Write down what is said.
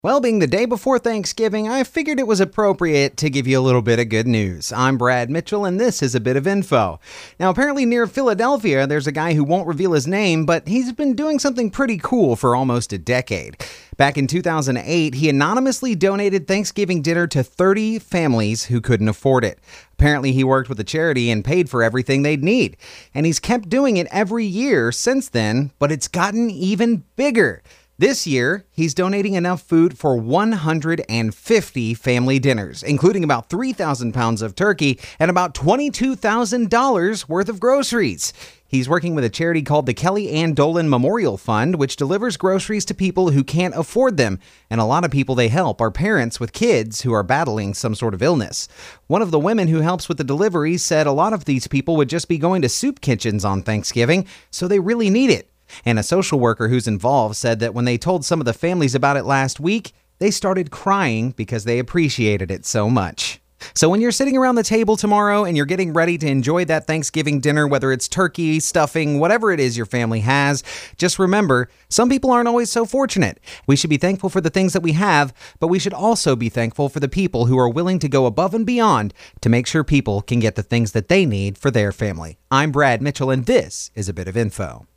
Well, being the day before Thanksgiving, I figured it was appropriate to give you a little bit of good news. I'm Brad Mitchell, and this is a bit of info. Now, apparently near Philadelphia, there's a guy who won't reveal his name, but he's been doing something pretty cool for almost a decade. Back in 2008, he anonymously donated Thanksgiving dinner to 30 families who couldn't afford it. Apparently, he worked with a charity and paid for everything they'd need. And he's kept doing it every year since then, but it's gotten even bigger. This year, he's donating enough food for 150 family dinners, including about 3,000 pounds of turkey and about $22,000 worth of groceries. He's working with a charity called the Kelly Ann Dolan Memorial Fund, which delivers groceries to people who can't afford them. And a lot of people they help are parents with kids who are battling some sort of illness. One of the women who helps with the deliveries said a lot of these people would just be going to soup kitchens on Thanksgiving, so they really need it. And a social worker who's involved said that when they told some of the families about it last week, they started crying because they appreciated it so much. So when you're sitting around the table tomorrow and you're getting ready to enjoy that Thanksgiving dinner, whether it's turkey, stuffing, whatever it is your family has, just remember, some people aren't always so fortunate. We should be thankful for the things that we have, but we should also be thankful for the people who are willing to go above and beyond to make sure people can get the things that they need for their family. I'm Brad Mitchell, and this is a bit of info.